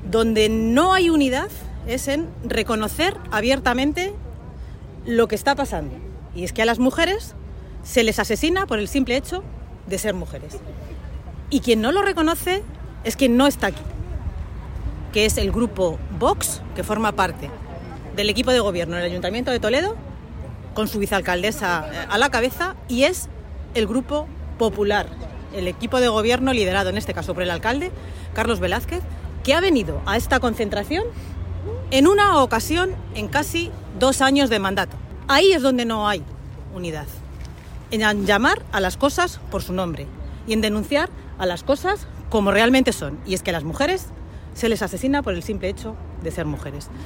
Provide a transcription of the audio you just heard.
Donde no hay unidad es en reconocer abiertamente lo que está pasando. Y es que a las mujeres se les asesina por el simple hecho de ser mujeres. Y quien no lo reconoce es quien no está aquí, que es el grupo Vox, que forma parte del equipo de gobierno del Ayuntamiento de Toledo, con su vicealcaldesa a la cabeza, y es el grupo Popular, el equipo de gobierno liderado en este caso por el alcalde, Carlos Velázquez, que ha venido a esta concentración en una ocasión en casi 2 años de mandato. Ahí es donde no hay unidad, en llamar a las cosas por su nombre y en denunciar a las cosas como realmente son, y es que a las mujeres se les asesina por el simple hecho de ser mujeres.